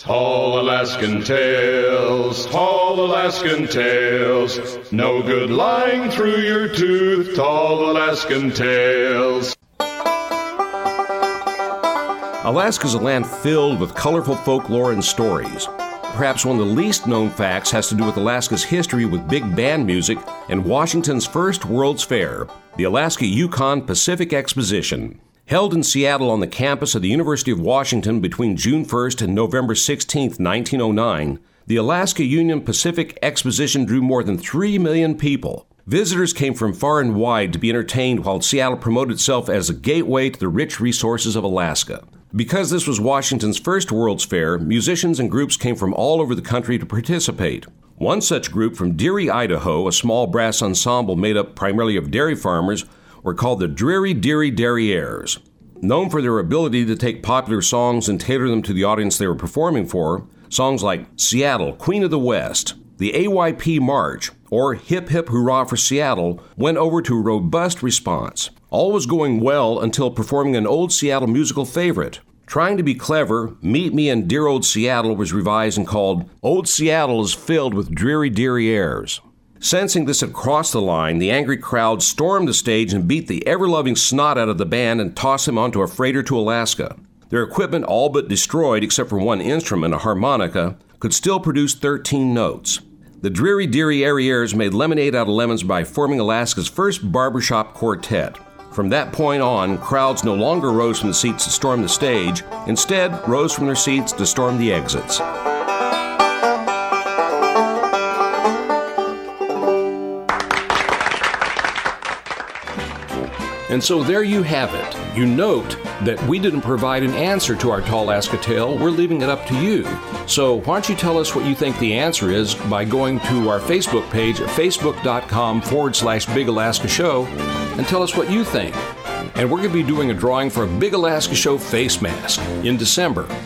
Tall Alaskan tales, tall Alaskan tales. No good lying through your tooth, tall Alaskan tales. Alaska is a land filled with colorful folklore and stories. Perhaps one of the least known facts has to do with Alaska's history with big band music and Washington's first World's Fair, the Alaska Yukon Pacific Exposition. Held in Seattle on the campus of the University of Washington between June 1st and November 16, 1909, the Alaska Union Pacific Exposition drew more than 3 million people. Visitors came from far and wide to be entertained while Seattle promoted itself as a gateway to the rich resources of Alaska. Because this was Washington's first World's Fair, musicians and groups came from all over the country to participate. One such group from Deary, Idaho, a small brass ensemble made up primarily of dairy farmers, were called the Dreary Deary Derriers. Known for their ability to take popular songs and tailor them to the audience they were performing for, songs like Seattle, Queen of the West, the AYP March, or Hip Hip Hurrah for Seattle went over to a robust response. All was going well until performing an old Seattle musical favorite. Trying to be clever, Meet Me in Dear Old Seattle was revised and called Old Seattle is Filled with Dreary Deary Airs. Sensing this had crossed the line, the angry crowd stormed the stage and beat the ever-loving snot out of the band and tossed them onto a freighter to Alaska. Their equipment, all but destroyed except for one instrument, a harmonica, could still produce 13 notes. The Dreary Deary Arrieres made lemonade out of lemons by forming Alaska's first barbershop quartet. From that point on, crowds no longer rose from the seats to storm the stage, instead rose from their seats to storm the exits. And so there you have it. You note that we didn't provide an answer to our Tall Alaska tale. We're leaving it up to you. So why don't you tell us what you think the answer is by going to our Facebook page at facebook.com/Big Alaska Show and tell us what you think. And we're going to be doing a drawing for a Big Alaska Show face mask in December.